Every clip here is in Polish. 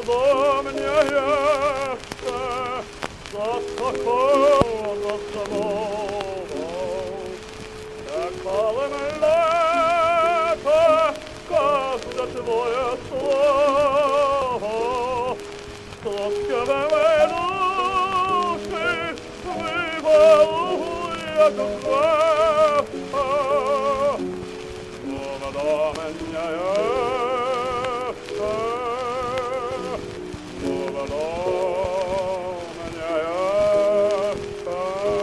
do mnie jeszcze zaskoczyło, zacałował. Czekałem lata, każde twoje słowo, troszkę we duszy wywołuje jak krew. Słowa do mnie jeszcze, słowa do mnie jeszcze.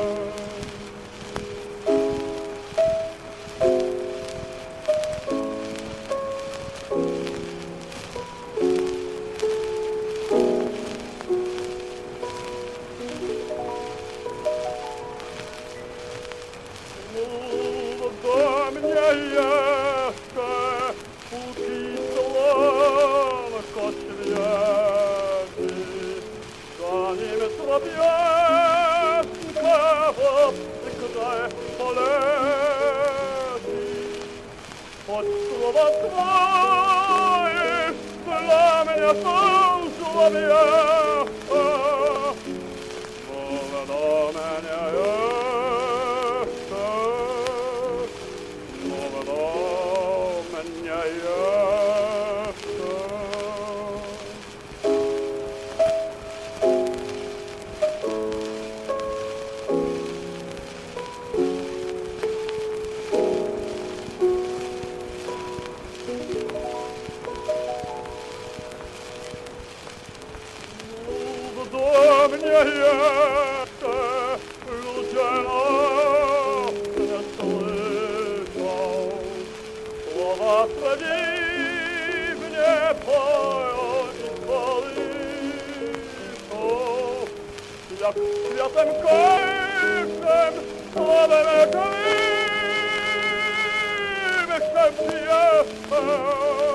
Mów do mnie jeszcze, póki słonko świeci, zanim słabieńka wodgrze poleci. Choć słowa twoje dla mnie są złowieszcze, mów do mnie jeszcze, mów do mnie jeszcze. Mów do mnie jeszcze, ludzie nie słyszą. Słowa swe dziwnie poją i kołyszą. Jak kwiatem kończem, słowem kołysem jeszcze.